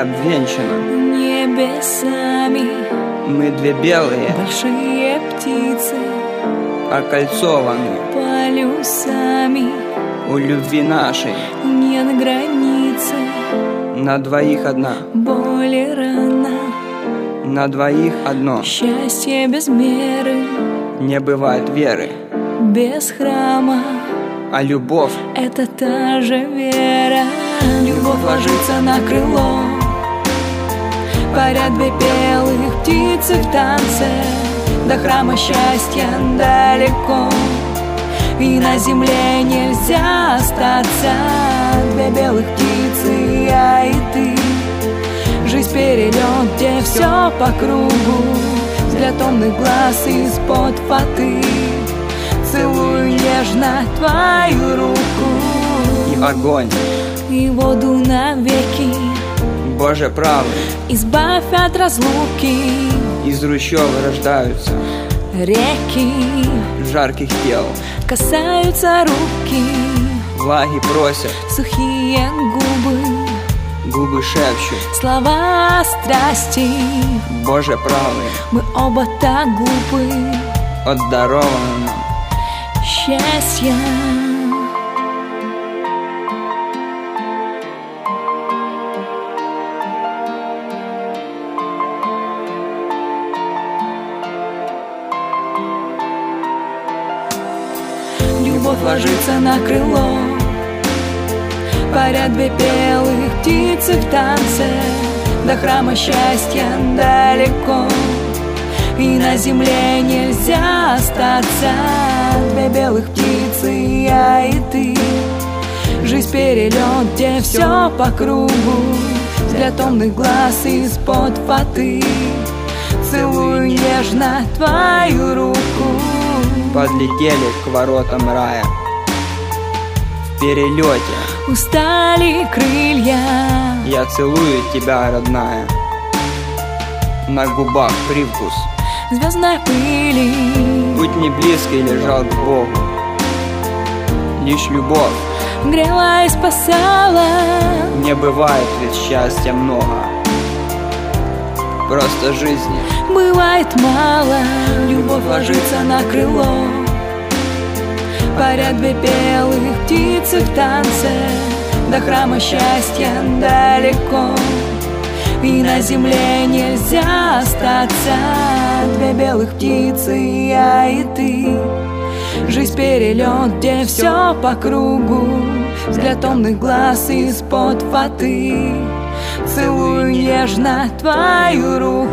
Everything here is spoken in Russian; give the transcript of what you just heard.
обвенчана небесами. Мы две белые, большие птицы, окольцованы полюсами. у любви нашей. Нет границы, На двоих одна, боли рана, на двоих одно. счастье без меры, Не бывает веры, без храма. а любовь Это та же вера. Любовь ложится на крыло, парят две белых птицы в танце. До храма счастья далеко, и на земле нельзя остаться. Две белых птицы, я и ты. Жизнь перелет, где все по кругу. Взгляд томных глаз из-под фаты. Целую нежно твою руку. и огонь. И воду навеки Боже правый, избавь от разлуки. из ручьев рождаются Реки жарких тел. касаются руки, Влаги просят, сухие губы, губы шепчут. слова страсти. Боже правый, Мы оба так глупы, отдаровано нам счастья. Любовь ложится на крыло, парят две белых птицы в танце. До храма счастья далеко, и на земле нельзя остаться. Две белых птицы, я и ты. Жизнь перелет, где все по кругу. Взгляд томных глаз из-под фаты. Целую нежно твою руку. подлетели к воротам рая. В перелете Устали крылья, я целую тебя, родная. На губах привкус, звездной пыли. путь не близкий лежал к Богу. Лишь любовь, Грела и спасала, не бывает ведь счастья много. Просто жизни бывает мало. Любовь ложится на крыло, парят две белых птицы в танце. До храма счастья далеко, и на земле нельзя остаться. Две белых птицы, я и ты. Жизнь перелет, где все по кругу. Взгляд томных глаз из-под фаты. Целую нежно твою руку.